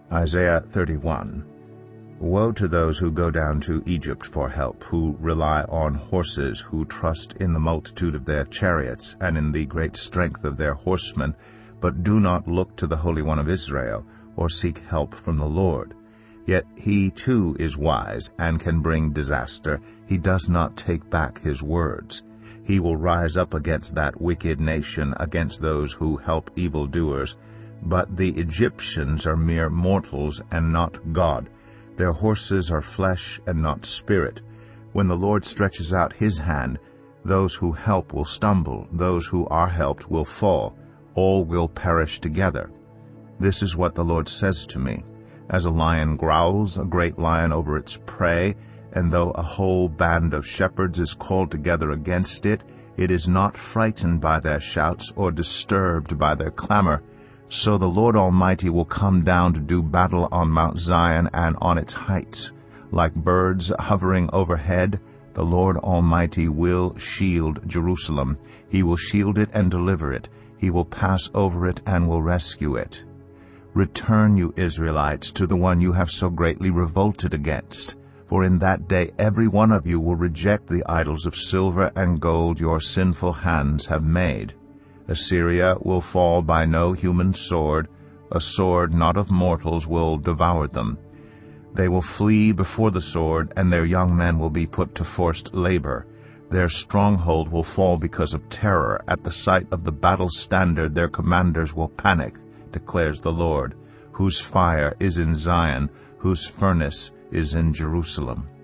Isaiah 31. Woe to those who go down to Egypt for help, who rely on horses, who trust in the multitude of their chariots and in the great strength of their horsemen, but do not look to the Holy One of Israel, or seek help from the Lord. Yet he too is wise and can bring disaster. He does not take back his words. He will rise up against that wicked nation, against those who help evildoers. But the Egyptians are mere mortals and not God. Their horses are flesh and not spirit. When the Lord stretches out his hand, those who help will stumble, those who are helped will fall, all will perish together. This is what the Lord says to me. As a lion growls, a great lion over its prey, and though a whole band of shepherds is called together against it, it is not frightened by their shouts or disturbed by their clamor. So the Lord Almighty will come down to do battle on Mount Zion and on its heights. Like birds hovering overhead, the Lord Almighty will shield Jerusalem. He will shield it and deliver it. He will pass over it and will rescue it. Return, you Israelites, to the one you have so greatly revolted against. For in that day every one of you will reject the idols of silver and gold your sinful hands have made. Assyria will fall by no human sword. A sword not of mortals will devour them. They will flee before the sword, and their young men will be put to forced labor. Their stronghold will fall because of terror. At the sight of the battle standard their commanders will panic, declares the Lord, whose fire is in Zion, whose furnace is in Jerusalem.